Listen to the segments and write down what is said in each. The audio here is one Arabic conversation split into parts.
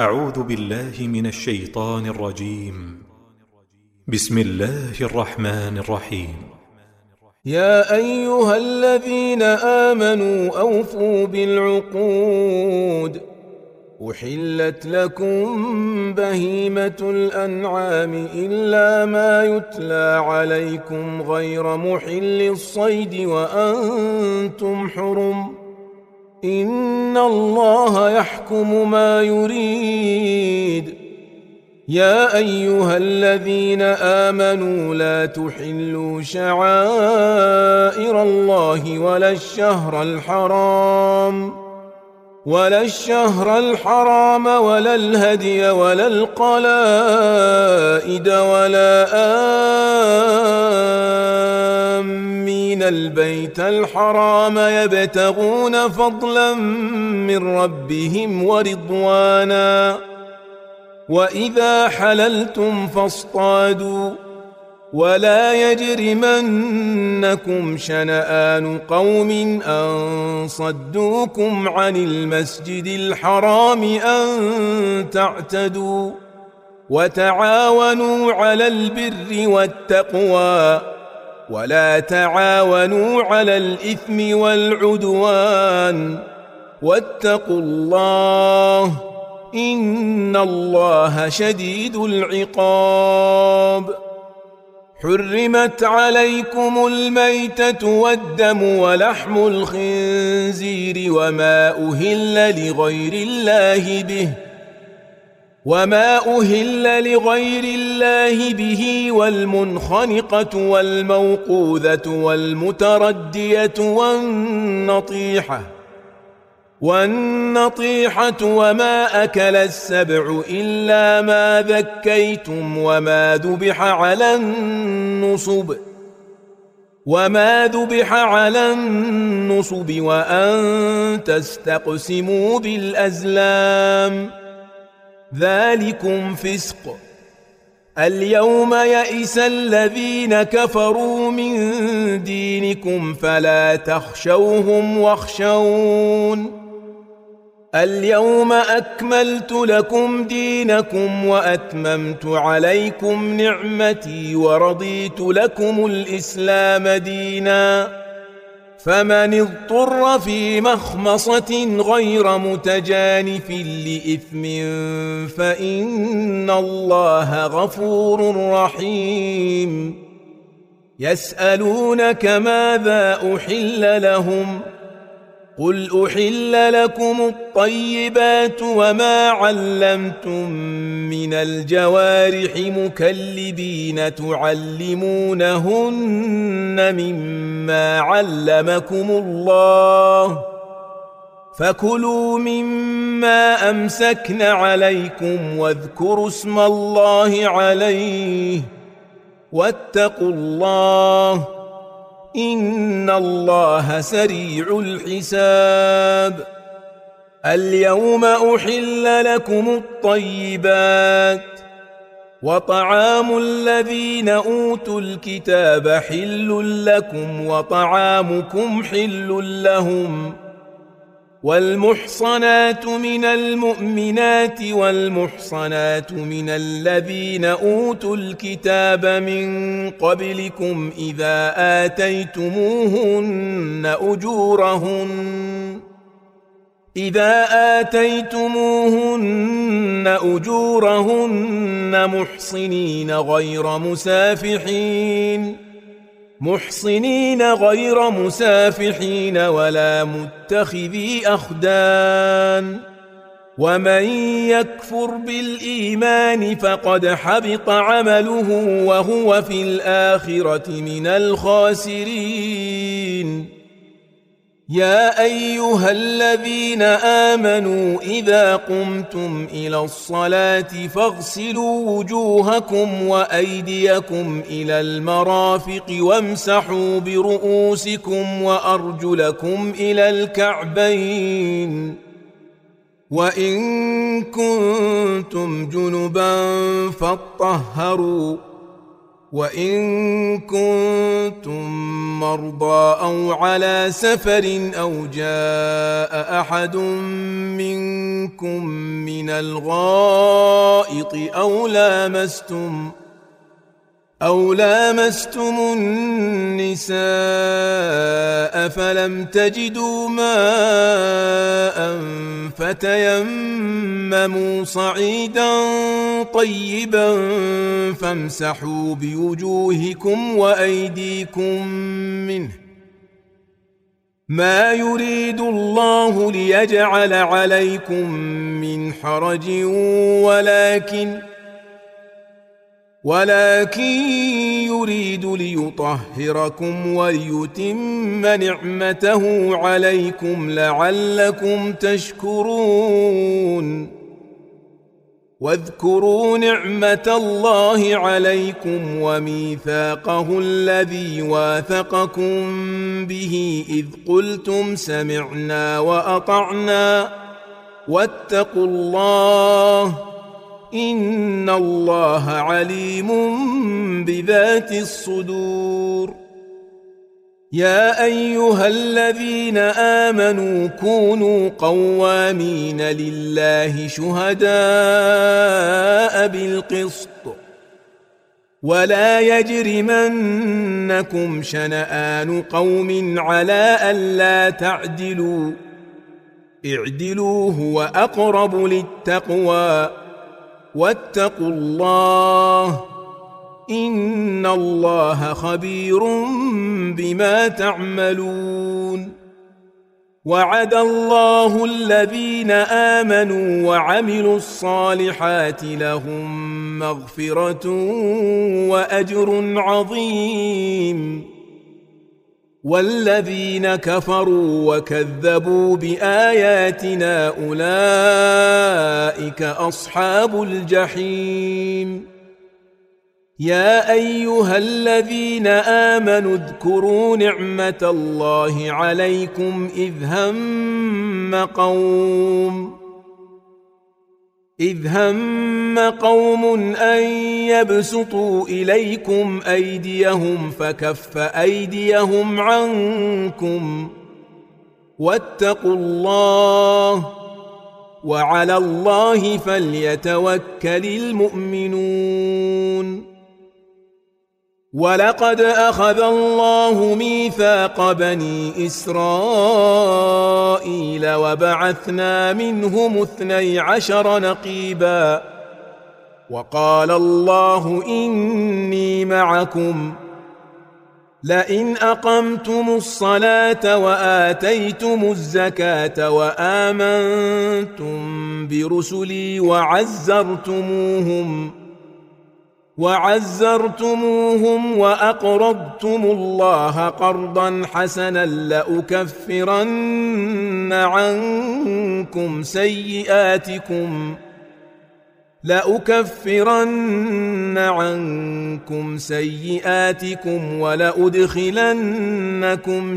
أعوذ بالله من الشيطان الرجيم. بسم الله الرحمن الرحيم. يا أيها الذين آمنوا أوفوا بالعقود. أحلت لكم بهيمة الأنعام إلا ما يتلى عليكم غير محل الصيد وأنتم حرم. إن الله يحكم ما يريد. يا أيها الذين آمنوا لا تحلوا شعائر الله ولا الشهر الحرام ولا الهدي ولا القلائد ولا آمين البيت الحرام يبتغون فضلا من ربهم ورضوانا. وإذا حللتم فاصطادوا ولا يجرمنكم شنآن قوم أن صدوكم عن المسجد الحرام أن تعتدوا. وتعاونوا على البر والتقوى ولا تعاونوا على الإثم والعدوان. واتقوا الله إن الله شديد العقاب. حرمت عليكم الميتة والدم ولحم الخنزير وما أهل لغير الله به والمنخنقة والموقوذة والمتردية والنطيحة وما أكل السبع إلا ما ذكيتم وما ذبح على النصب وأن تستقسموا بالأزلام ذلكم فسق. اليوم يئس الذين كفروا من دينكم فلا تخشوهم واخشون. اليوم أكملت لكم دينكم وأتممت عليكم نعمتي ورضيت لكم الإسلام دينا. فمن اضطر في مخمصة غير متجانف لإثم فإن الله غفور رحيم. يسألونك ماذا أحل لهم قل أحل لكم الطيبات وما علمتم من الجوارح مكلبين تعلمونهن مما علمكم الله فكلوا مما أمسكن عليكم واذكروا اسم الله عليه واتقوا الله إن الله سريع الحساب. اليوم أحل لكم الطيبات وطعام الذين أوتوا الكتاب حل لكم وطعامكم حل لهم. والمحصنات من المؤمنات والمحصنات من الذين أوتوا الكتاب من قبلكم إذا آتيتموهن أجورهن محصنين غير مسافحين ولا متخذي أخدان. ومن يكفر بالإيمان فقد حبط عمله وهو في الآخرة من الخاسرين. يا أيها الذين آمنوا إذا قمتم إلى الصلاة فاغسلوا وجوهكم وأيديكم إلى المرافق وامسحوا برؤوسكم وأرجلكم إلى الكعبين. وإن كنتم جنبا فاطهروا وإن كنتم مرضى أو على سفر أو جاء أحد منكم من الغائط أو لامستم النساء فلم تجدوا ماء فتيمموا صعيدا طيبا فامسحوا بوجوهكم وأيديكم منه ما يريد الله ليجعل عليكم من حرج ولكن يريد ليطهركم وليتم نعمته عليكم لعلكم تشكرون واذكروا نعمة الله عليكم وميثاقه الذي واثقكم به إذ قلتم سمعنا وأطعنا واتقوا الله إن الله عليم بذات الصدور يا أيها الذين آمنوا كونوا قوامين لله شهداء بالقسط ولا يجرمنكم شنآن قوم على ألا تعدلوا اعدلوا هو أقرب للتقوى واتقوا الله إن الله خبير بما تعملون وعد الله الذين آمنوا وعملوا الصالحات لهم مغفرة وأجر عظيم والذين كفروا وكذبوا بآياتنا أولئك أصحاب الجحيم يا أيها الذين آمنوا اذكروا نعمة الله عليكم إذ هم قوم أن يبسطوا إليكم أيديهم فكف أيديهم عنكم واتقوا الله وعلى الله فليتوكل المؤمنون ولقد أخذ الله ميثاق بني إسرائيل وبعثنا منهم 12 نقيبا وقال الله إني معكم لئن أقمتم الصلاة وآتيتم الزكاة وآمنتم برسلي وعزرتموهم وأقرضتم الله قرضا حسنا لأكفرن عنكم سيئاتكم ولأدخلنكم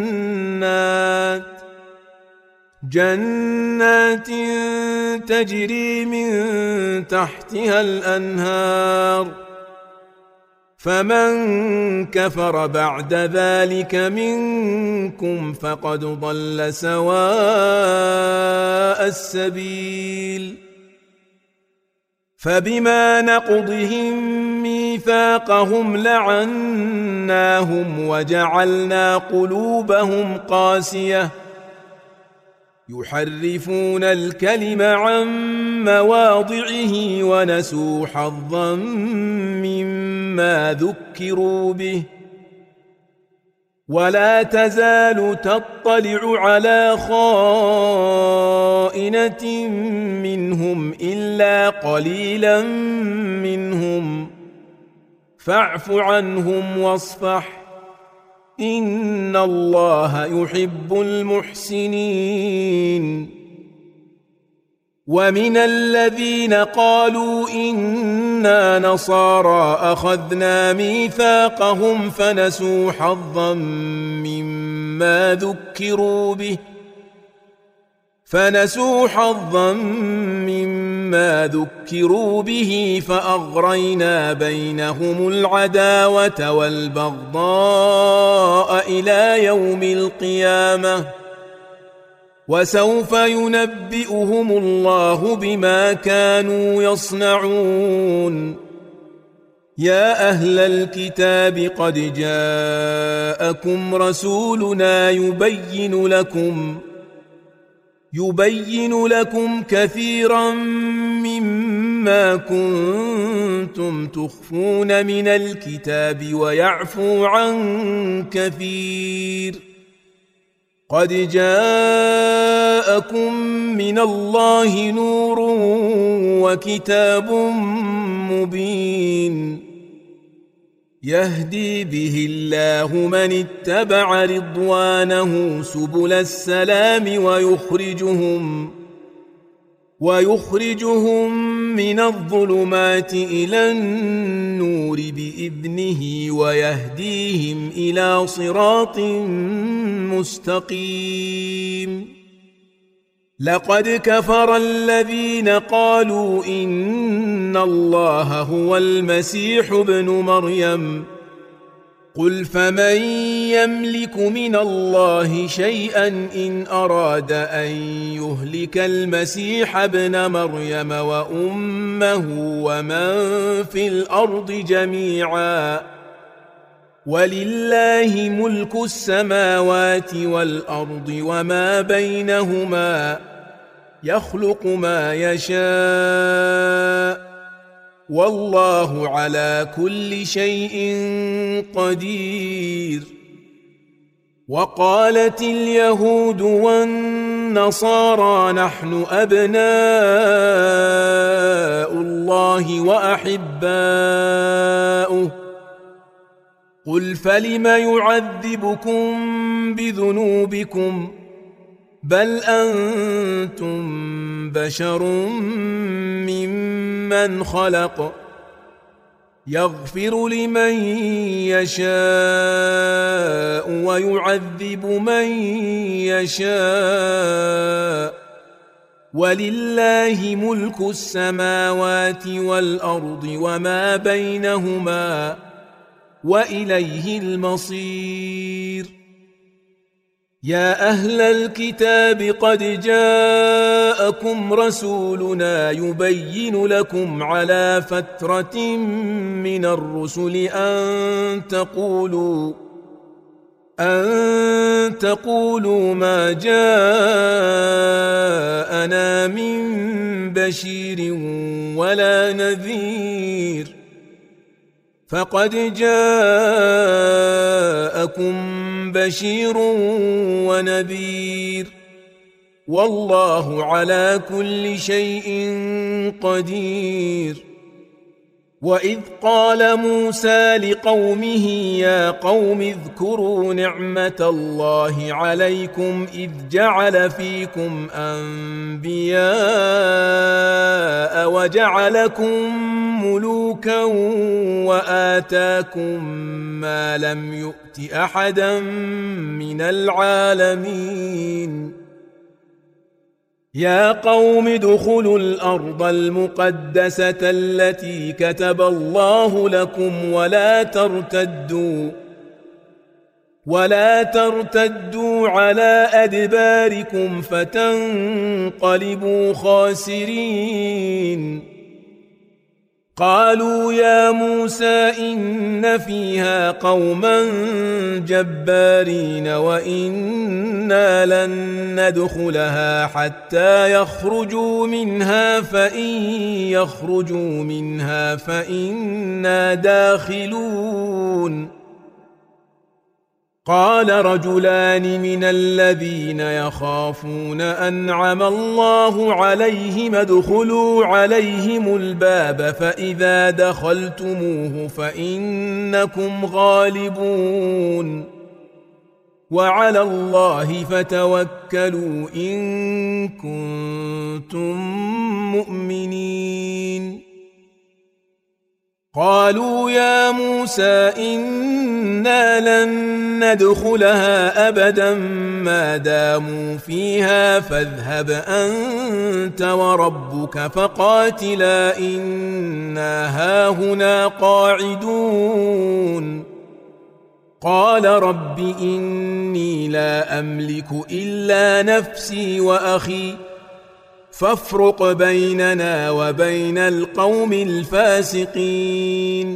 جنات تجري من تحتها الأنهار فمن كفر بعد ذلك منكم فقد ضل سواء السبيل فبما نقضهم ميثاقهم لعناهم وجعلنا قلوبهم قاسية يحرفون الكلم عن مواضعه ونسوا حظا مما ذكروا به ولا تزال تطلع على خائنة منهم إلا قليلا منهم فاعف عنهم واصفح إن الله يحب المحسنين ومن الذين قالوا إنا نصارى أخذنا ميثاقهم فنسوا حظا مما ذكروا به ما ذكروا به فأغرينا بينهم العداوة والبغضاء إلى يوم القيامة وسوف ينبئهم الله بما كانوا يصنعون يا أهل الكتاب قد جاءكم رسولنا يبين لكم كثيرا مما كنتم تخفون من الكتاب ويعفو عن كثير قد جاءكم من الله نور وكتاب مبين يهدي به الله من اتبع رضوانه سبل السلام ويخرجهم من الظلمات إلى النور بإذنه ويهديهم إلى صراط مستقيم لقد كفر الذين قالوا إن الله هو المسيح ابن مريم قل فمن يملك من الله شيئا إن أراد أن يهلك المسيح ابن مريم وأمه ومن في الأرض جميعا ولله ملك السماوات والأرض وما بينهما يخلق ما يشاء والله على كل شيء قدير وقالت اليهود والنصارى نحن أبناء الله وأحباؤه قل فلم يعذبكم بذنوبكم بل أنتم بشر ممن خلق يغفر لمن يشاء ويعذب من يشاء ولله ملك السماوات والأرض وما بينهما وإليه المصير يا أهل الكتاب قد جاءكم رسولنا يبين لكم على فترة من الرسل أن تقولوا ما جاءنا من بشير ولا نذير فقد جاءكم بشير ونذير والله على كل شيء قدير وإذ قال موسى لقومه يا قوم اذكروا نعمة الله عليكم إذ جعل فيكم أنبياء وجعلكم ملوكا وآتاكم ما لم يؤت أحدا من العالمين يا قوم ادخلوا الأرض المقدسة التي كتب الله لكم ولا ترتدوا على أدباركم فتنقلبوا خاسرين قالوا يا موسى إن فيها قوما جبارين وإنا لن ندخلها حتى يخرجوا منها فإن يخرجوا منها فإنا داخلون قال رجلان من الذين يخافون أنعم الله عليهم ادخلوا عليهم الباب فإذا دخلتموه فإنكم غالبون وعلى الله فتوكلوا إن كنتم مؤمنين قالوا يا موسى إنا لن ندخلها أبدا ما داموا فيها فاذهب أنت وربك فقاتلا إنا هاهنا قاعدون قال رب إني لا أملك إلا نفسي وأخي فافرق بيننا وبين القوم الفاسقين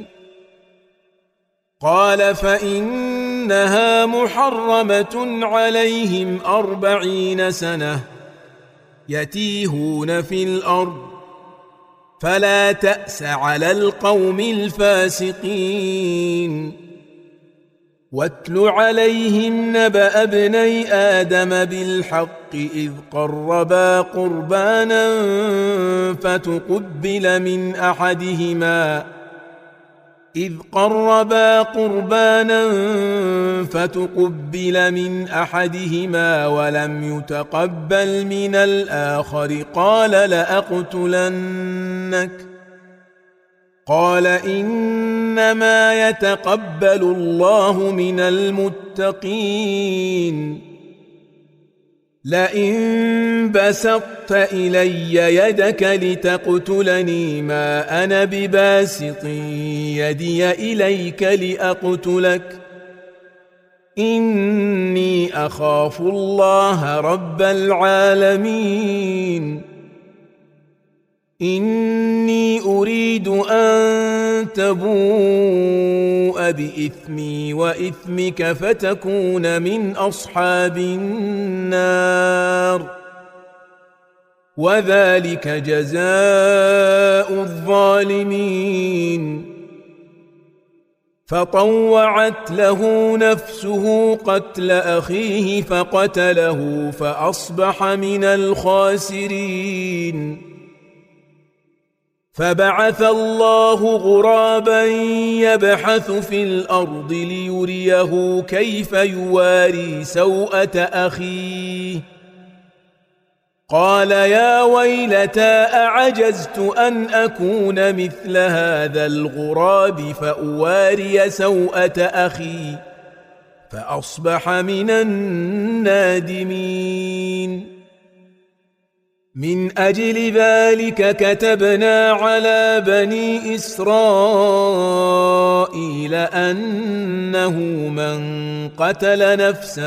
قال فإنها محرمة عليهم 40 سنة يتيهون في الأرض فلا تأس على القوم الفاسقين واتل عليهم نبأ ابني آدم بالحق إذ قربا قربانا فتقبل من أحدهما ولم يتقبل من الآخر قال لأقتلنك قال إنما يتقبل الله من المتقين لئن بسطت إلي يدك لتقتلني ما أنا بباسط يدي إليك لأقتلك إني أخاف الله رب العالمين إني أريد أن تبوء بإثمي وإثمك فتكون من أصحاب النار وذلك جزاء الظالمين فطوعت له نفسه قتل أخيه فقتله فأصبح من الخاسرين فبعث الله غرابا يبحث في الأرض ليريه كيف يواري سوءة أخيه قال يا ويلتى أعجزت أن أكون مثل هذا الغراب فأواري سوءة أخي فأصبح من النادمين من أجل ذلك كتبنا على بني إسرائيل أنه من قتل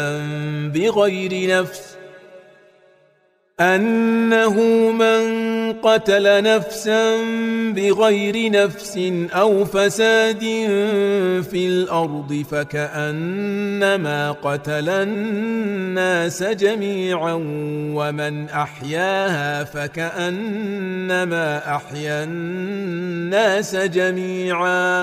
نفسا بغير نفس أو فساد في الأرض فكأنما قتل الناس جميعا ومن أحياها فكأنما أحيا الناس جميعا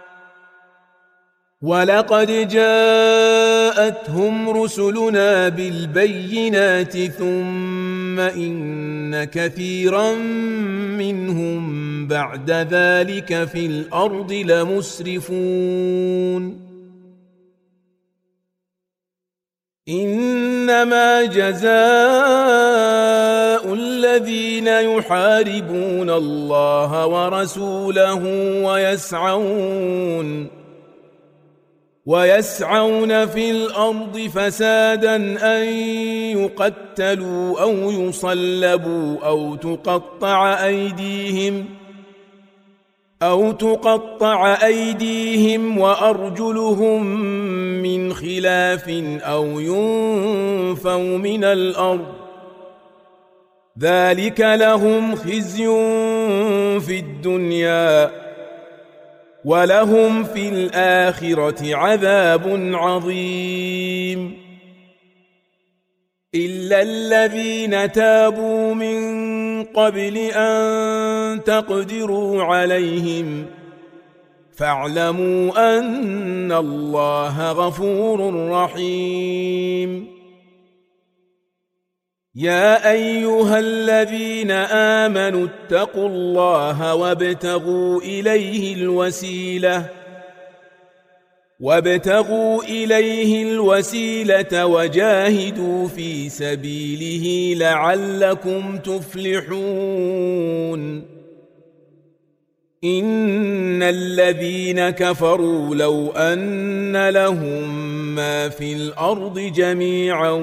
ولقد جاءتهم رسلنا بالبينات ثم إن كثيرا منهم بعد ذلك في الأرض لمسرفون إنما جزاء الذين يحاربون الله ورسوله ويسعون في الأرض فسادا أن يقتلوا أو يصلبوا أو تقطع أيديهم وأرجلهم من خلاف أو ينفوا من الأرض ذلك لهم خزي في الدنيا ولهم في الآخرة عذاب عظيم إلا الذين تابوا من قبل أن تقدروا عليهم فاعلموا أن الله غفور رحيم يا أيها الذين آمنوا اتقوا الله وابتغوا إليه الوسيلة وجاهدوا في سبيله لعلكم تفلحون إن الذين كفروا لو أن لهم ما في الأرض جميعا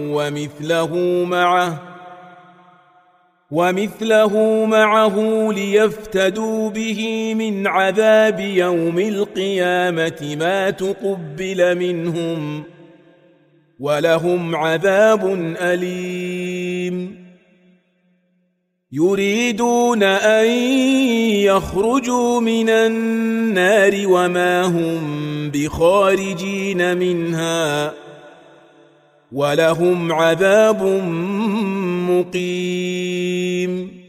ومثله معه ليفتدوا به من عذاب يوم القيامة ما تقبل منهم ولهم عذاب أليم يريدون أن يخرجوا من النار وما هم بخارجين منها ولهم عذاب مقيم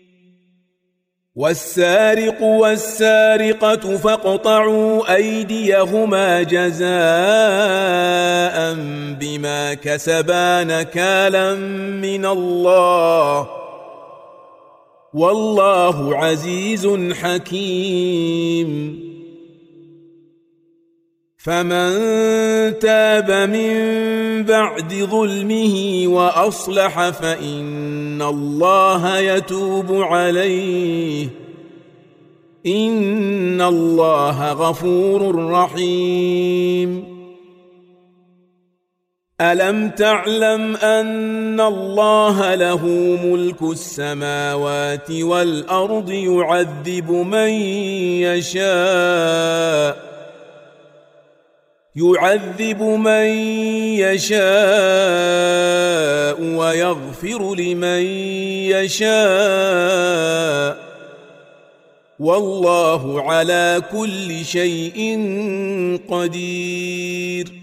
والسارق والسارقة فاقطعوا أيديهما جزاء بما كسبا نكالا من الله والله عزيز حكيم فمن تاب من بعد ظلمه وأصلح فإن الله يتوب عليه إن الله غفور رحيم ألم تعلم أن الله له ملك السماوات والأرض يعذب من يشاء ويغفر لمن يشاء والله على كل شيء قدير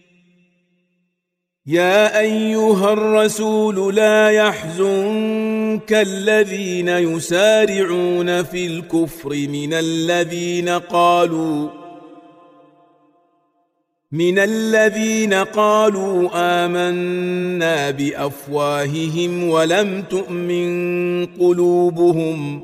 يا أيها الرسول لا يحزنك الذين يسارعون في الكفر من الذين قالوا آمنا بأفواههم ولم تؤمن قلوبهم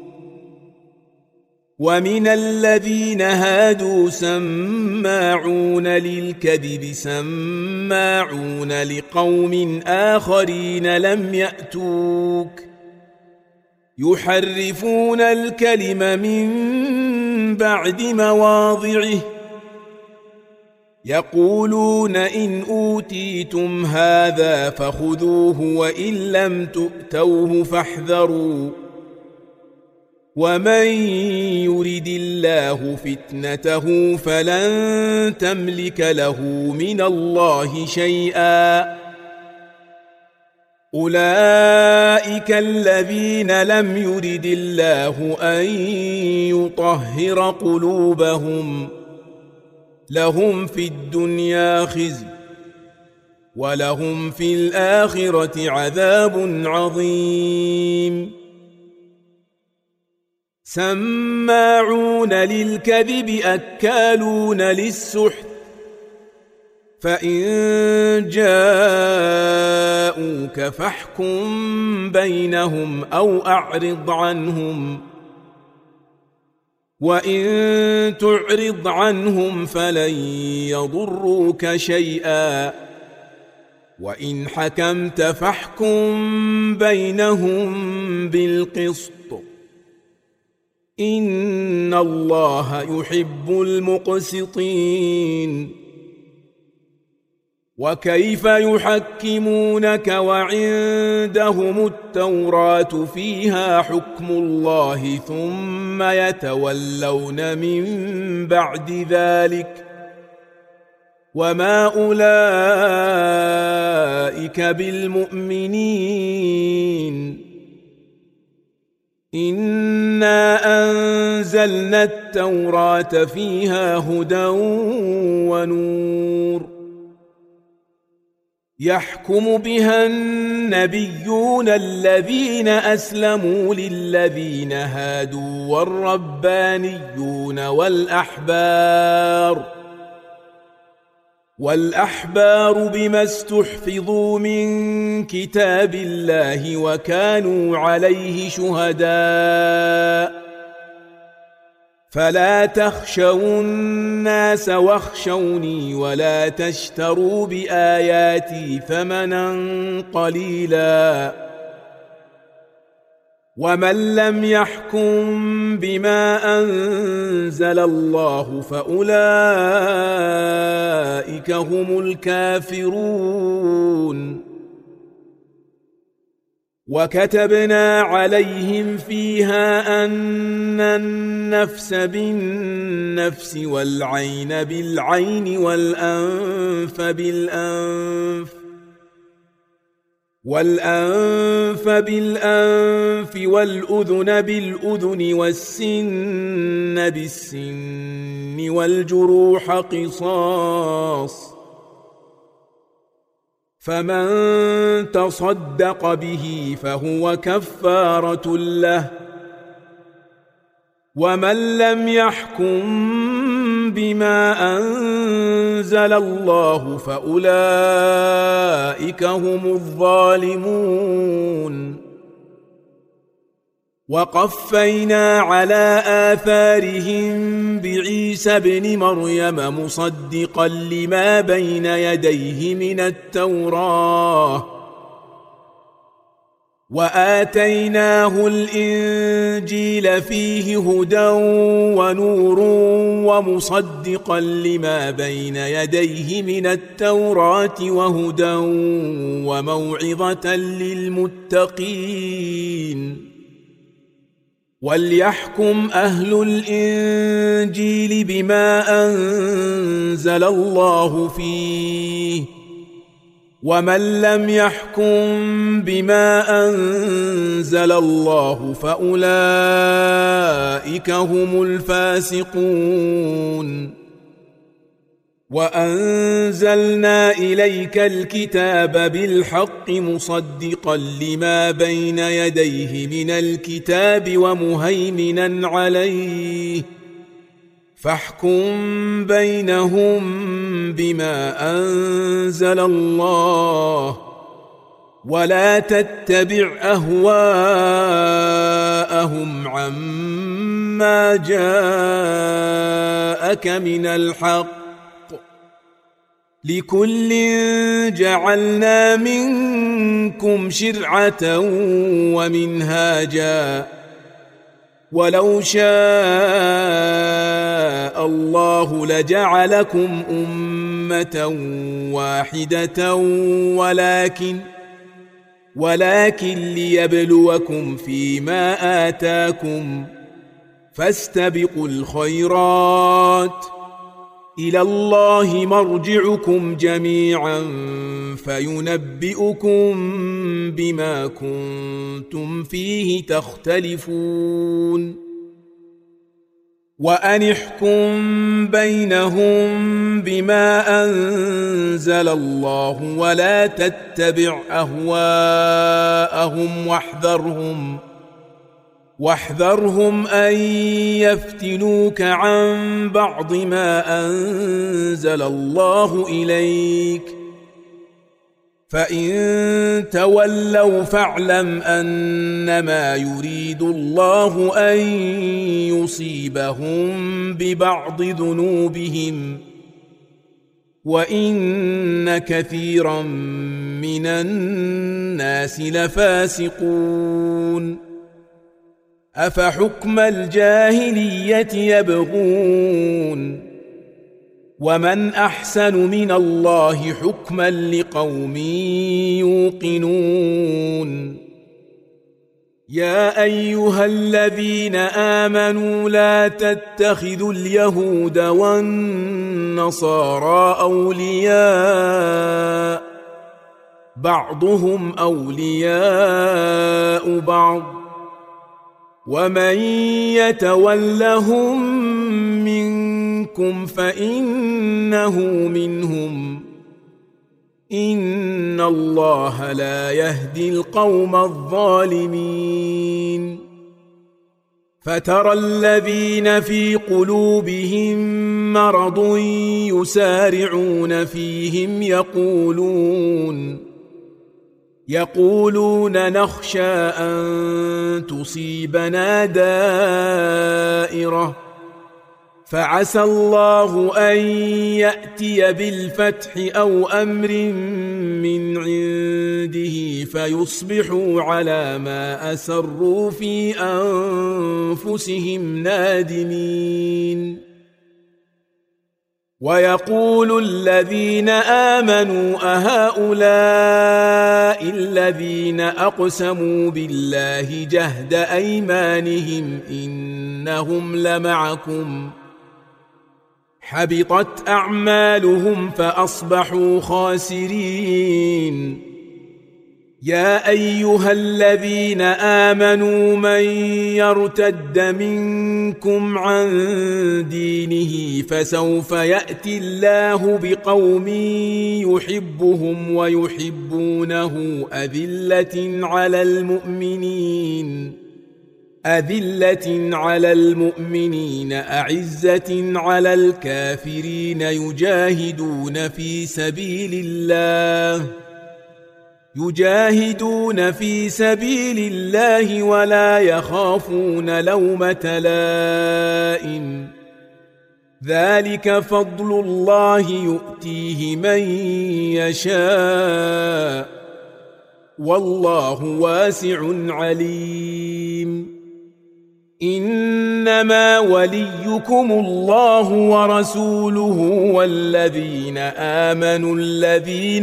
ومن الذين هادوا سماعون للكذب سماعون لقوم آخرين لم يأتوك يحرفون الكلم من بعد مواضعه يقولون إن أوتيتم هذا فخذوه وإن لم تؤتوه فاحذروا ومن يرد الله فتنته فلن تملك له من الله شيئا أولئك الذين لم يرد الله أن يطهر قلوبهم لهم في الدنيا خزي ولهم في الآخرة عذاب عظيم سماعون للكذب أكالون للسحت فإن جاءوك فاحكم بينهم أو أعرض عنهم وإن تعرض عنهم فلن يضروك شيئا وإن حكمت فاحكم بينهم بالقسط إن الله يحب المقسطين وكيف يحكمونك وعندهم التوراة فيها حكم الله ثم يتولون من بعد ذلك وما أولئك بالمؤمنين إنا أنزلنا التوراة فيها هدى ونور يحكم بها النبيون الذين أسلموا للذين هادوا والربانيون والأحبار بما استحفظوا من كتاب الله وكانوا عليه شهداء فلا تخشوا الناس واخشوني ولا تشتروا بآياتي ثمنا قليلا ومن لم يحكم بما أنزل الله فأولئك هم الكافرون وكتبنا عليهم فيها أن النفس بالنفس والعين بالعين والأنف بالأنف والأذن بالأذن والسن بالسن والجروح قصاص فمن تصدق به فهو كفارة له ومن لم يحكم بما أنزل الله فأولئك هم الظالمون وقفينا على آثارهم بعيسى ابن مريم مصدقا لما بين يديه من التوراة وآتيناه الإنجيل فيه هدى ونور ومصدقا لما بين يديه من التوراة وهدى وموعظة للمتقين وليحكم أهل الإنجيل بما أنزل الله فيه ومن لم يحكم بما أنزل الله فأولئك هم الفاسقون وأنزلنا إليك الكتاب بالحق مصدقا لما بين يديه من الكتاب ومهيمنا عليه فاحكم بينهم بما أنزل الله ولا تتبع أهواءهم عما جاءك من الحق لكل جعلنا منكم شرعة ومنهاجا ولو شاء الله لجعلكم أمة واحدة ولكن ليبلوكم فيما آتاكم فاستبقوا الخيرات إلى الله مرجعكم جميعا فينبئكم بما كنتم فيه تختلفون وأن احكم بينهم بما أنزل الله ولا تتبع أهواءهم واحذرهم أن يفتنوك عن بعض ما أنزل الله إليك فإن تولوا فاعلم أنما يريد الله أن يصيبهم ببعض ذنوبهم وإن كثيرا من الناس لفاسقون أفحكم الجاهلية يبغون ومن أحسن من الله حكما لقوم يوقنون يا أيها الذين آمنوا لا تتخذوا اليهود والنصارى أولياء بعضهم أولياء بعض ومن يتولهم منكم فإنه منهم إن الله لا يهدي القوم الظالمين فترى الذين في قلوبهم مرض يسارعون فيهم يقولون نخشى أن تصيبنا دائرة فعسى الله أن يأتي بالفتح أو أمر من عنده فيصبحوا على ما أسروا في أنفسهم نادمين. ويقول الذين آمنوا أهؤلاء الذين أقسموا بالله جهد أيمانهم إنهم لمعكم حبطت أعمالهم فأصبحوا خاسرين. يا أيها الذين آمنوا من يرتد منكم عن دينه فسوف يأتي الله بقوم يحبهم ويحبونه أذلة على المؤمنين أعزة على الكافرين يجاهدون في سبيل الله ولا يخافون لومة لائم. ذلك فضل الله يؤتيه من يشاء والله واسع عليم. إنما وليكم الله ورسوله والذين آمنوا الذين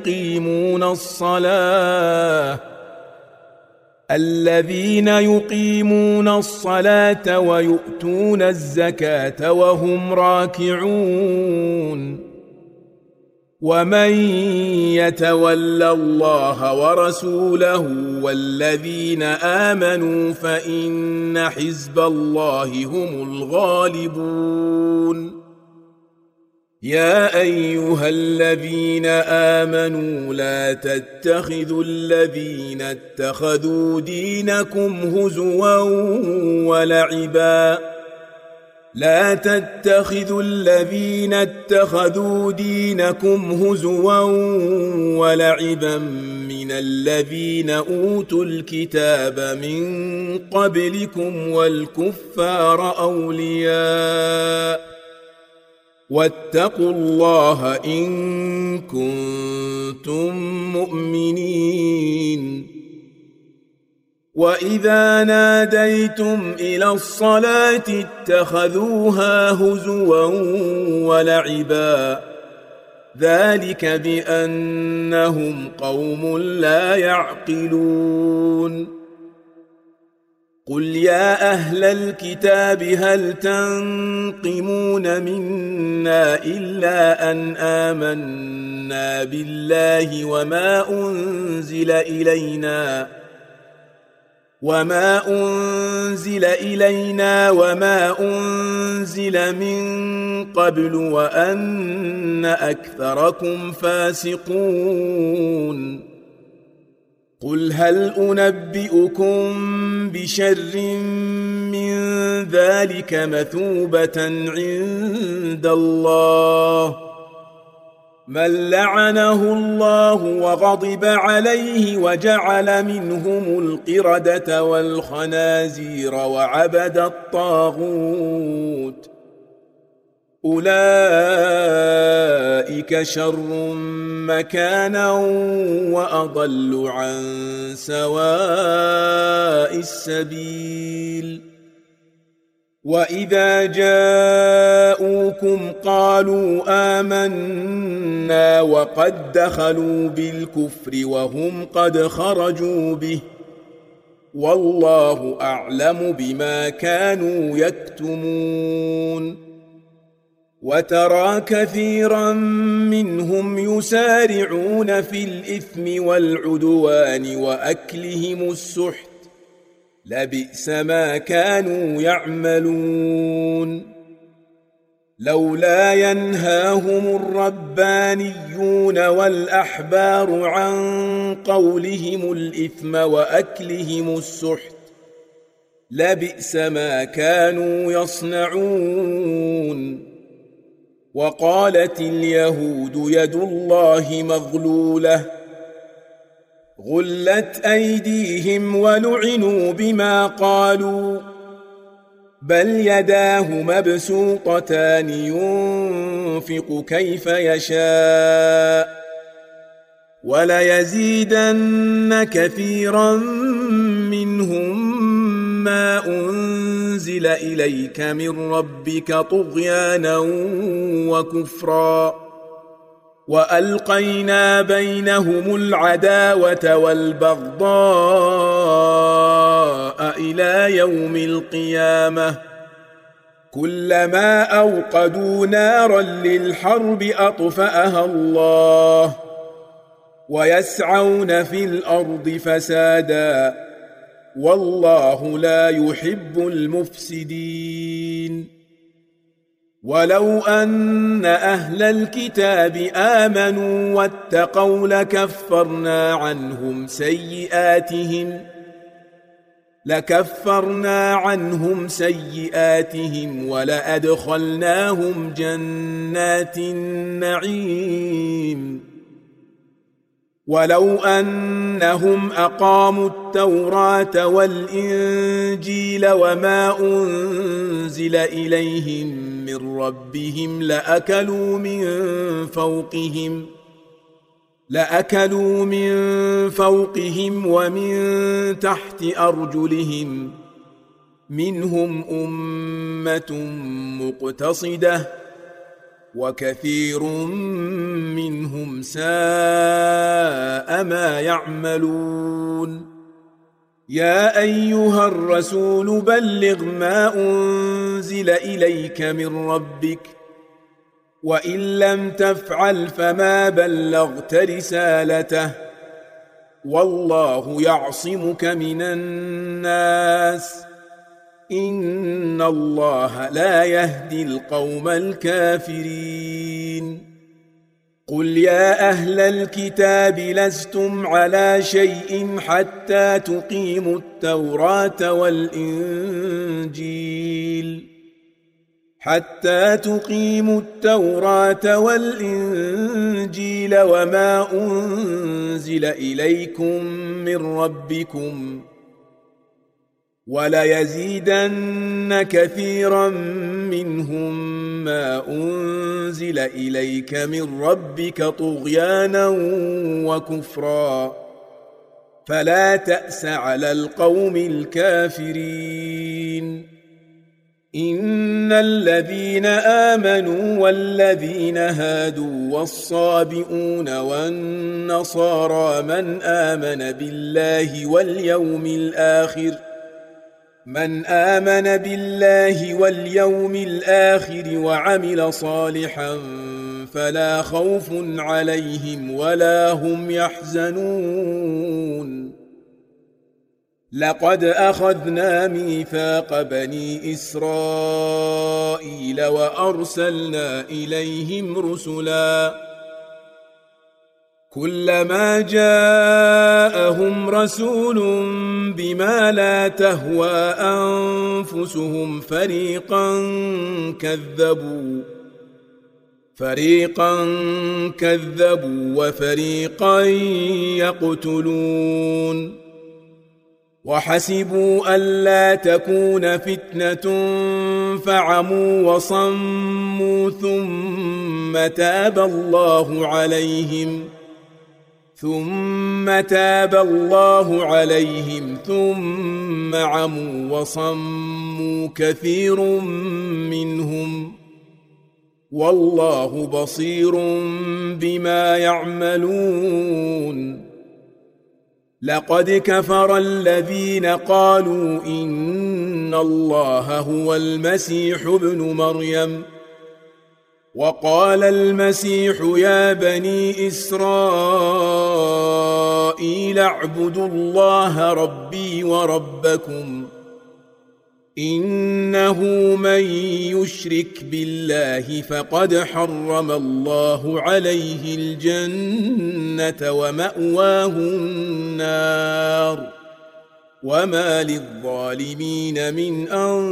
يقيمون الصلاة ويؤتون الزكاة وهم راكعون. ومن يتول الله ورسوله والذين آمنوا فإن حزب الله هم الغالبون. يا أيها الذين آمنوا لا تتخذوا الذين اتخذوا دينكم هزوا ولعبا من الذين أوتوا الكتاب من قبلكم والكفار أولياء واتقوا الله إن كنتم مؤمنين. وإذا ناديتم إلى الصلاة اتخذوها هزوا ولعبا ذلك بأنهم قوم لا يعقلون. قل يا أهل الكتاب هل تنقمون منا إلا أن آمنا بالله وما أنزل إلينا وما أنزل من قبل وأن أكثركم فاسقون. قل هل أنبئكم بشر من ذلك مثوبة عند الله من لعنه الله وغضب عليه وجعل منهم القردة والخنازير وعبد الطاغوت أولئك شر مكانا وأضل عن سواء السبيل. وإذا جاءوكم قالوا آمنا وقد دخلوا بالكفر وهم قد خرجوا به والله أعلم بما كانوا يكتمون. وترى كثيرا منهم يسارعون في الإثم والعدوان وأكلهم السحت لبئس ما كانوا يعملون. لولا ينهاهم الربانيون والأحبار عن قولهم الإثم وأكلهم السحت لبئس ما كانوا يصنعون. وقالت اليهود يد الله مغلولة غلت أيديهم ولعنوا بما قالوا بل يداه مبسوطتان ينفق كيف يشاء وليزيدن كثيرا منهم ما أنزل إليك من ربك طغيانا وكفرا وألقينا بينهم العداوة والبغضاء إلى يوم القيامة كلما أوقدوا نارا للحرب أطفأها الله ويسعون في الأرض فسادا والله لا يحب المفسدين ولو أن أهل الكتاب آمنوا واتقوا لكفرنا عنهم سيئاتهم ولأدخلناهم جنات النعيم ولو أنهم أقاموا التوراة والإنجيل وما أنزل إليهم من ربهم لأكلوا من فوقهم ومن تحت أرجلهم منهم أمة مقتصدة وكثير منهم ساء ما يعملون يا أيها الرسول بلغ ما أنزل إليك من ربك وإن لم تفعل فما بلغت رسالته والله يعصمك من الناس إن الله لا يهدي القوم الكافرين قل يا أهل الكتاب لستم على شيء حتى تقيموا التوراة والإنجيل وما أنزل إليكم من ربكم وليزيدن كثيرا منهم ما أنزل إليك من ربك طغيانا وكفرا فلا تأس على القوم الكافرين إن الذين آمنوا والذين هادوا والصابئون والنصارى من آمن بالله واليوم الآخر وعمل صالحا فلا خوف عليهم ولا هم يحزنون لقد أخذنا ميثاق بني إسرائيل وأرسلنا إليهم رسلا كلما جاءهم رسول بما لا تهوى أنفسهم فريقا كذبوا وفريقا يقتلون وحسبوا ألا تكون فتنة فعموا وصموا ثم تاب الله عليهم ثم عموا وصموا كثير منهم والله بصير بما يعملون لقد كفر الذين قالوا إن الله هو المسيح ابن مريم وقال المسيح يا بني إسرائيل اعبدوا الله ربي وربكم إنه من يشرك بالله فقد حرم الله عليه الجنة ومأواه النار وما للظالمين من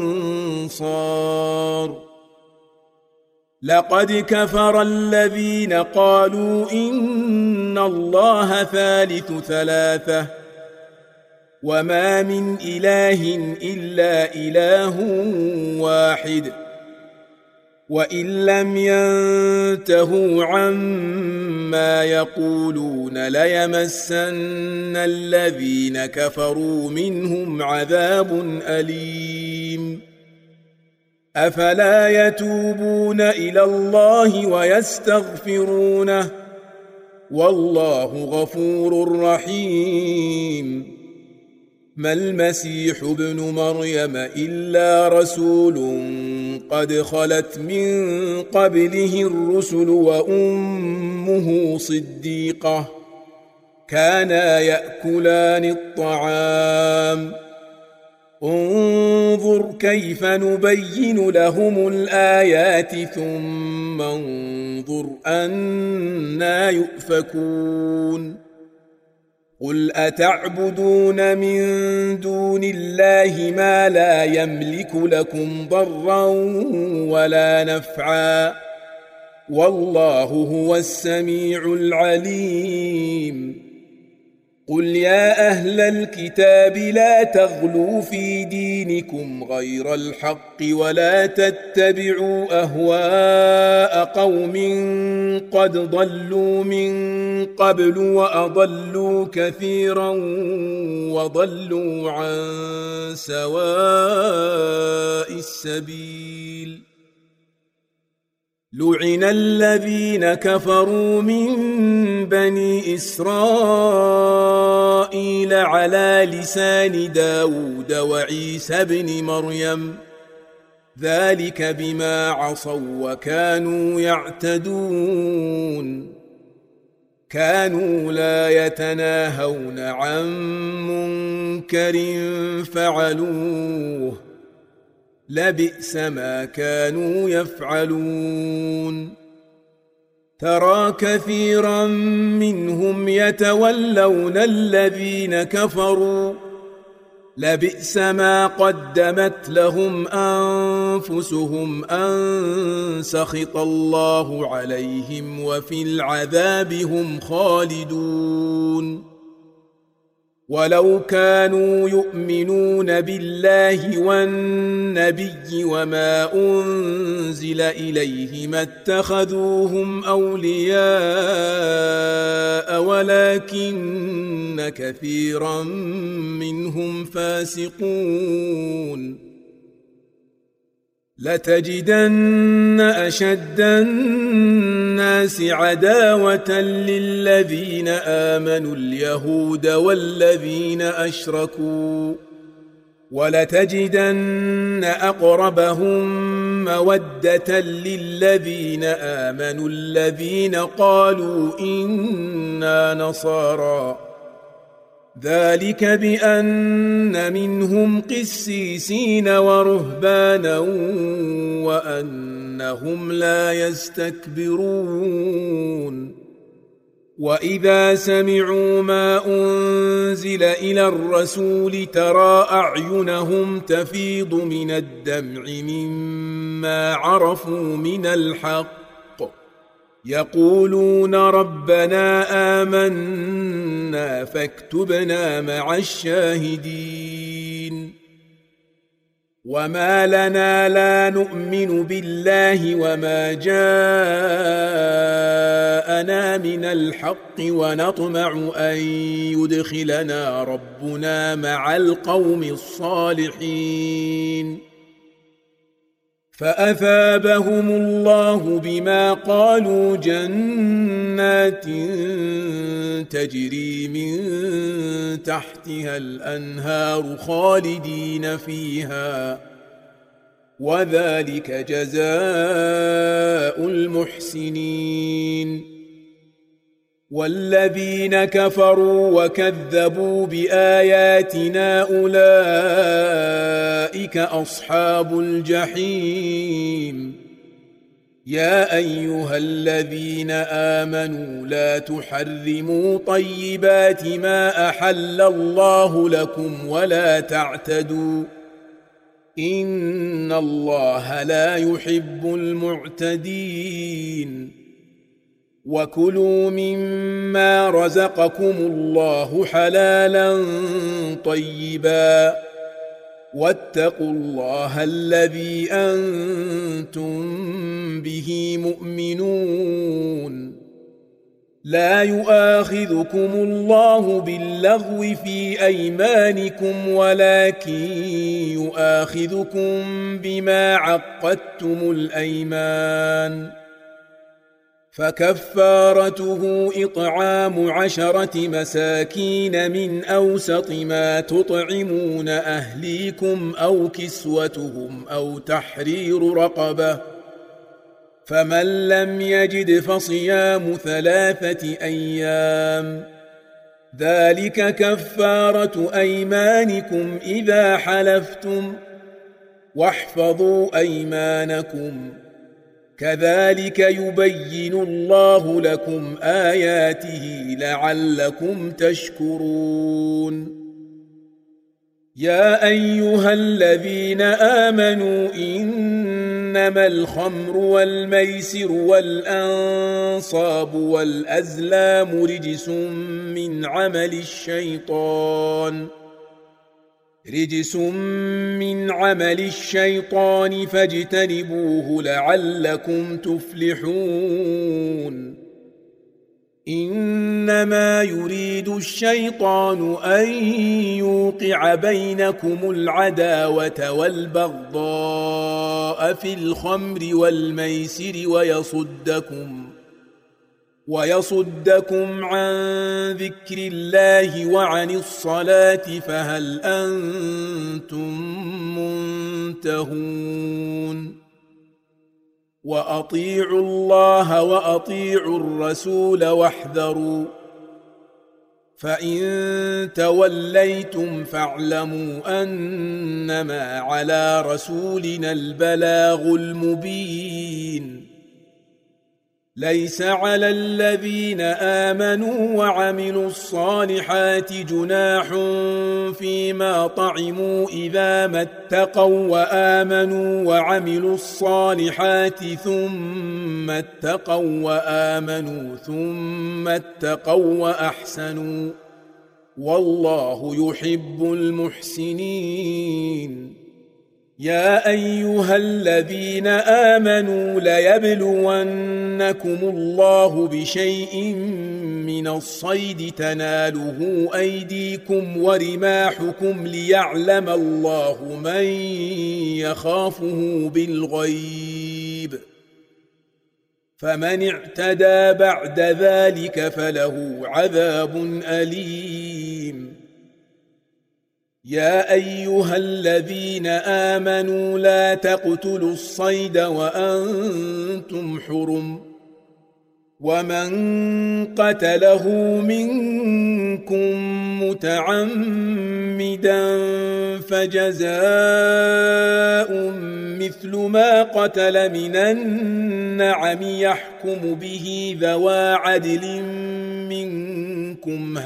أنصار لقد كفر الذين قالوا إن الله ثالث ثلاثة وما من إله إلا إله واحد وإن لم ينتهوا عما يقولون ليمسن الذين كفروا منهم عذاب أليم أفلا يتوبون إلى الله ويستغفرونه والله غفور رحيم ما المسيح ابن مريم إلا رسول قد خلت من قبله الرسل وأمه صديقة كانا يأكلان الطعام انظر كيف نبين لهم الآيات ثم انظر أنى يؤفكون قل أتعبدون من دون الله ما لا يملك لكم ضرا ولا نفعا والله هو السميع العليم قل يا أهل الكتاب لا تغلوا في دينكم غير الحق ولا تتبعوا أهواء قوم قد ضلوا من قبل وأضلوا كثيرا وضلوا عن سواء السبيل لعن الذين كفروا من بني إسرائيل على لسان داود وعيسى بن مريم ذلك بما عصوا وكانوا يعتدون كانوا لا يتناهون عن منكر فعلوه لبئس ما كانوا يفعلون ترى كثيرا منهم يتولون الذين كفروا لبئس ما قدمت لهم أنفسهم أن سخط الله عليهم وفي العذاب هم خالدون ولو كانوا يؤمنون بالله والنبي وما أنزل إليه ما اتخذوهم أولياء ولكن كثيرا منهم فاسقون لتجدن أشد الناس عداوة للذين آمنوا اليهود والذين أشركوا ولتجدن أقربهم مودة للذين آمنوا الذين قالوا إنا نصارى ذلك بأن منهم قسيسين ورهبانا وأنهم لا يستكبرون وإذا سمعوا ما أنزل إلى الرسول ترى أعينهم تفيض من الدمع مما عرفوا من الحق يقولون ربنا آمنا فاكتبنا مع الشاهدين وما لنا لا نؤمن بالله وما جاءنا من الحق ونطمع أن يدخلنا ربنا مع القوم الصالحين فأثابهم الله بما قالوا جنات تجري من تحتها الأنهار خالدين فيها وذلك جزاء المحسنين والذين كفروا وكذبوا بآياتنا أولئك أصحاب الجحيم يا أيها الذين آمنوا لا تحرموا طيبات ما أحل الله لكم ولا تعتدوا إن الله لا يحب المعتدين وكلوا مما رزقكم الله حلالا طيبا واتقوا الله الذي أنتم به مؤمنون. لا يؤاخذكم الله باللغو في أيمانكم ولكن يؤاخذكم بما عقدتم الأيمان، فكفارته إطعام 10 مساكين من أوسط ما تطعمون أهليكم أو كسوتهم أو تحرير رقبة، فمن لم يجد فصيام 3 أيام، ذلك كفارة أيمانكم إذا حلفتم، واحفظوا أيمانكم، كذلك يبين الله لكم آياته لعلكم تشكرون. يا أيها الذين آمنوا إنما الخمر والميسر والأنصاب والأزلام رجس من عمل الشيطان فاجتنبوه لعلكم تفلحون. إنما يريد الشيطان أن يوقع بينكم العداوة والبغضاء في الخمر والميسر ويصدكم عن ذكر الله وعن الصلاة، فهل أنتم منتهون؟ وأطيعوا الله وأطيعوا الرسول واحذروا، فإن توليتم فاعلموا أنما على رسولنا البلاغ المبين. ليس على الذين آمنوا وعملوا الصالحات جناح فيما طعموا إذا ما اتقوا وآمنوا وعملوا الصالحات ثم اتقوا وأحسنوا، والله يحب المحسنين. يا أيها الذين آمنوا ليبلونكم الله بشيء من الصيد تناله أيديكم ورماحكم ليعلم الله من يخافه بالغيب، فمن اعتدى بعد ذلك فله عذاب أليم. يا أيها الذين آمنوا لا تقتلوا الصيد وأنتم حرم، ومن قتله منكم متعمدا فجزاء مثل ما قتل من النعم يحكم به ذوى عدل منكم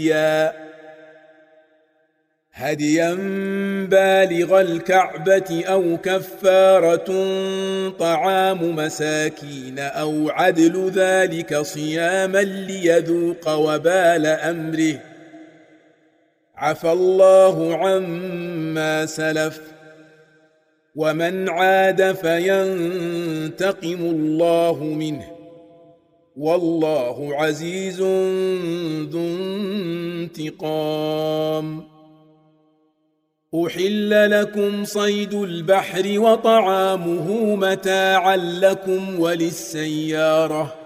هديا بالغ الكعبة أو كفارة طعام مساكين أو عدل ذلك صياما ليذوق وبال أمره، عفى الله عما سلف، ومن عاد فينتقم الله منه، والله عزيز ذو انتقام. أحل لكم صيد البحر وطعامه متاعا لكم وللسيارة،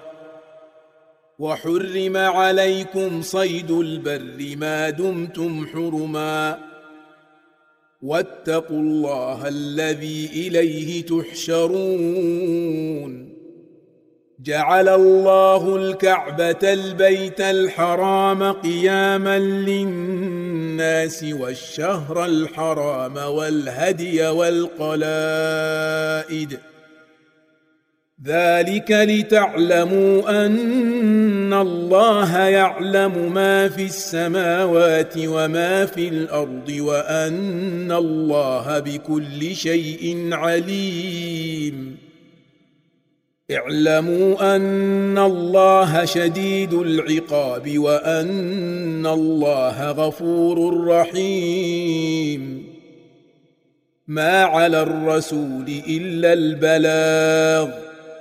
وحرم عليكم صيد البر ما دمتم حرما، واتقوا الله الذي إليه تحشرون. جعل الله الكعبة البيت الحرام قياما للناس والشهر الحرام والهدي والقلائد، ذلك لتعلموا أن الله يعلم ما في السماوات وما في الأرض وأن الله بكل شيء عليم. اعلموا أن الله شديد العقاب وأن الله غفور رحيم. ما على الرسول إلا البلاغ،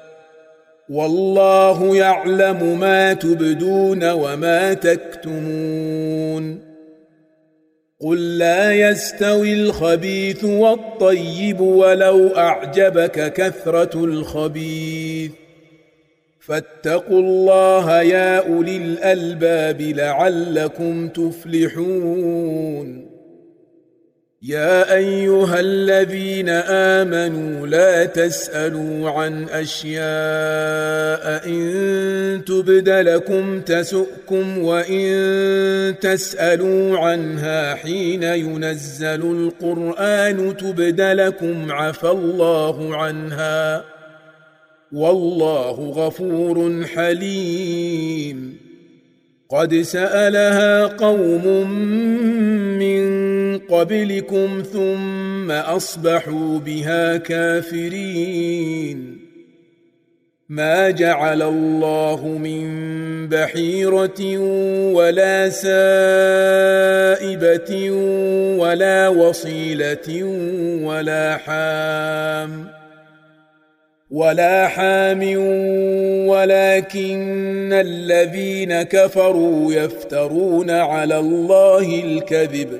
والله يعلم ما تبدون وما تكتمون. قل لا يستوي الخبيث والطيب ولو أعجبك كثرة الخبيث، فاتقوا الله يا أولي الألباب لعلكم تفلحون. يا أيها الذين آمنوا لا تسألوا عن أشياء إن تبد لكم تسؤكم وإن تسألوا عنها حين ينزل القرآن تبد لكم عفى الله عنها والله غفور حليم. قد سألها قوم من قبلكم ثم أصبحوا بها كافرين. ما جعل الله من بحيرة ولا سائبة ولا وصيلة ولا حام ولكن الذين كفروا يفترون على الله الكذب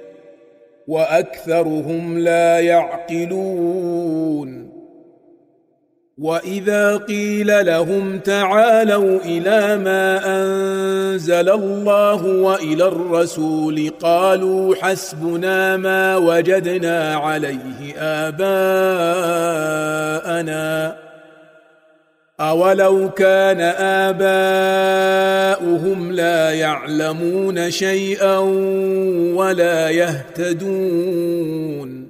وأكثرهم لا يعقلون. وإذا قيل لهم تعالوا إلى ما أنزل الله وإلى الرسول قالوا حسبنا ما وجدنا عليه آباءنا أولو كان آباؤهم لا يعلمون شيئا ولا يهتدون.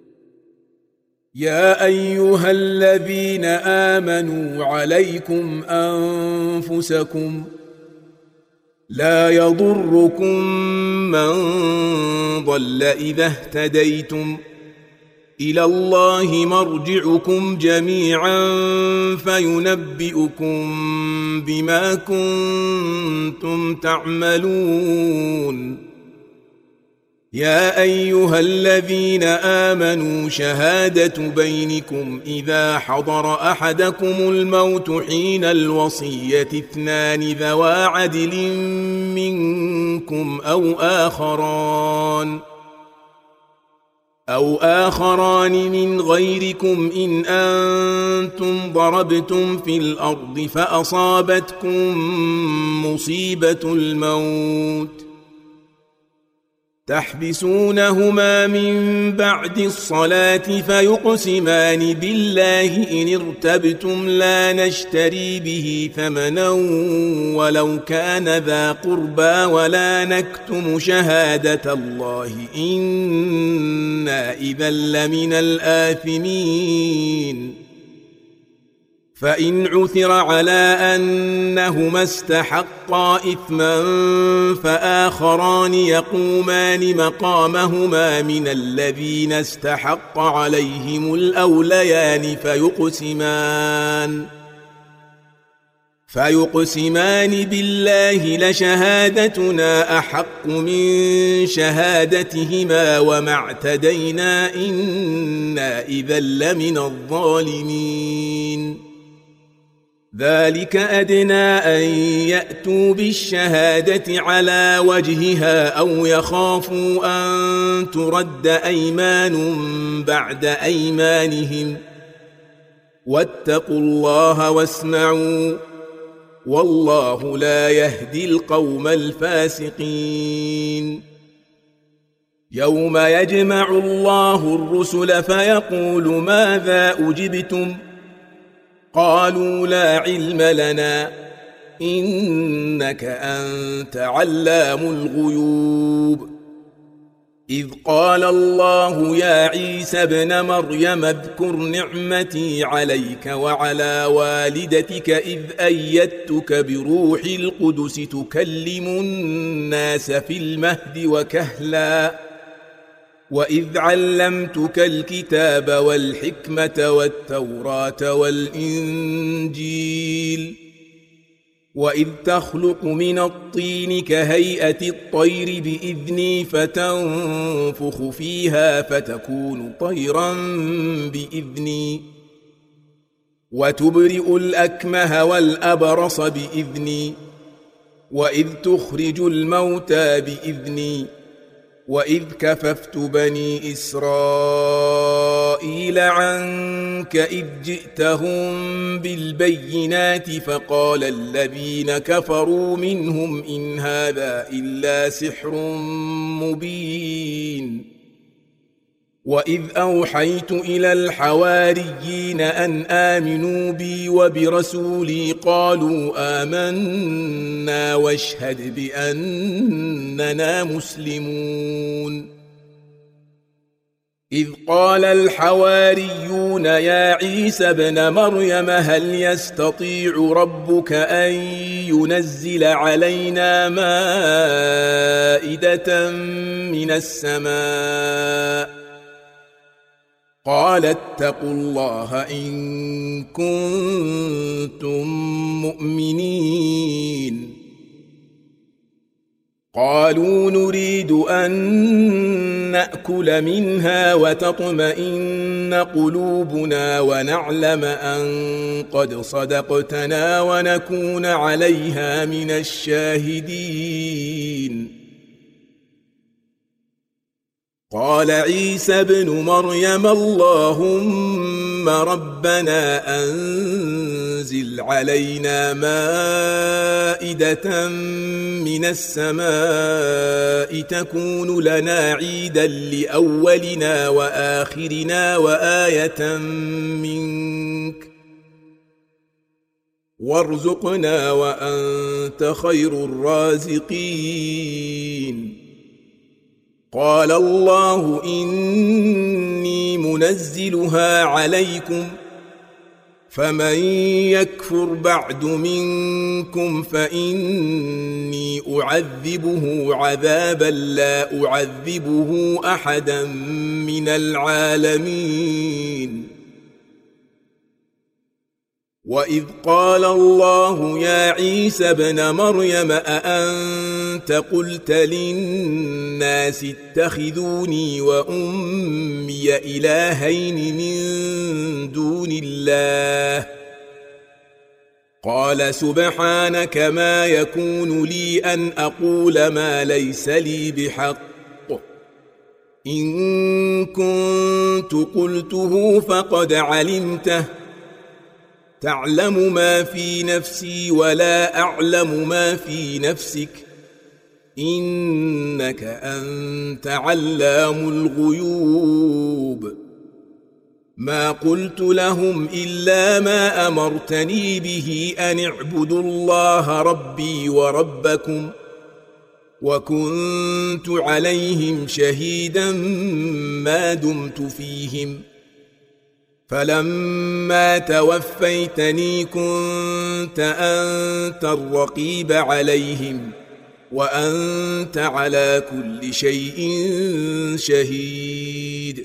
يا أيها الذين آمنوا عليكم أنفسكم لا يضركم من ضل إذا اهتديتم إلى الله مرجعكم جميعا فينبئكم بما كنتم تعملون. يا أيها الذين آمنوا شهادة بينكم إذا حضر أحدكم الموت حين الوصية اثنان ذوى عدل منكم أو آخران من غيركم إن أنتم ضربتم في الأرض فأصابتكم مصيبة الموت تحبسونهما من بعد الصلاة فيقسمان بالله إن ارتبتم لا نشتري به ثمنا ولو كان ذا قربى ولا نكتم شهادة الله إنا إذا لمن الآثمين. فإن عثر على أنهما استحقا إثما فآخران يقومان مقامهما من الذين استحق عليهم الأوليان فيقسمان بالله لشهادتنا أحق من شهادتهما وما اعتدينا إنا إذا لمن الظالمين. ذلك أدنى أن يأتوا بالشهادة على وجهها أو يخافوا أن ترد أيمان بعد أيمانهم واتقوا الله واسمعوا والله لا يهدي القوم الفاسقين. يوم يجمع الله الرسل فيقول ماذا أجبتم قالوا لا علم لنا إنك أنت علام الغيوب. إذ قال الله يا عيسى ابن مريم اذكر نعمتي عليك وعلى والدتك إذ أيدتك بروح القدس تكلم الناس في المهد وكهلا وإذ علمتك الكتاب والحكمة والتوراة والإنجيل وإذ تخلق من الطين كهيئة الطير بإذني فتنفخ فيها فتكون طيرا بإذني وتبرئ الأكمه والأبرص بإذني وإذ تخرج الموتى بإذني وإذ كففت بني إسرائيل عنك إذ جئتهم بالبينات فقال الذين كفروا منهم إن هذا إلا سحر مبين وإذ أوحيت إلى الحواريين أن آمنوا بي وبرسولي قالوا آمنا واشهد بأننا مسلمون إذ قال الحواريون يا عيسى ابن مريم هل يستطيع ربك أن ينزل علينا مائدة من السماء قال اتقوا الله إن كنتم مؤمنين قالوا نريد أن نأكل منها وتطمئن قلوبنا ونعلم أن قد صدقتنا ونكون عليها من الشاهدين قال عيسى ابن مريم اللهم ربنا أنزل علينا مائدة من السماء تكون لنا عيدا لأولنا وآخرنا وآية منك وارزقنا وأنت خير الرازقين قال الله إني منزلها عليكم فمن يكفر بعد منكم فإني أعذبه عذابا لا أعذبه أحدا من العالمين وإذ قال الله يا عيسى ابن مريم أأنت قلت للناس اتخذوني وأمي إلهين من دون الله قال سبحانك ما يكون لي أن أقول ما ليس لي بحق إن كنت قلته فقد علمته تعلم ما في نفسي ولا أعلم ما في نفسك إنك أنت علام الغيوب ما قلت لهم إلا ما أمرتني به أن اعبدوا الله ربي وربكم وكنت عليهم شهيدا ما دمت فيهم فلما توفيتني كنت أنت الرقيب عليهم وأنت على كل شيء شهيد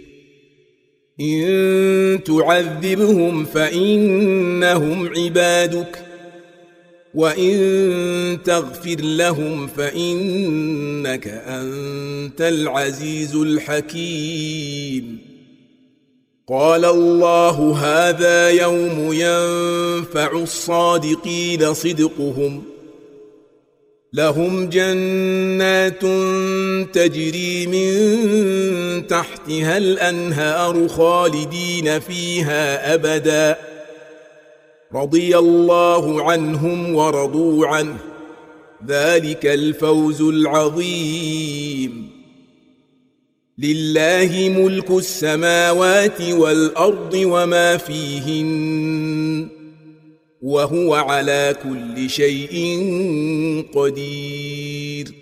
إن تعذبهم فإنهم عبادك وإن تغفر لهم فإنك أنت العزيز الحكيم قال الله هذا يوم ينفع الصادقين صدقهم لهم جنات تجري من تحتها الأنهار خالدين فيها أبدا رضي الله عنهم ورضوا عنه ذلك الفوز العظيم لله ملك السماوات والأرض وما فيهن وهو على كل شيء قدير